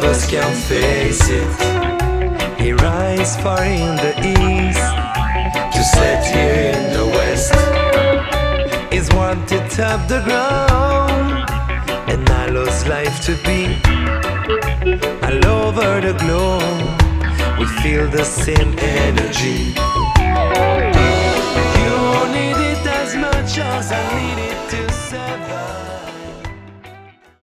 us can face it. He rise far in the east to set here in the west. Is one to top the ground and allows life to be. All over the globe we feel the same energy. You need it as much as I need it to survive.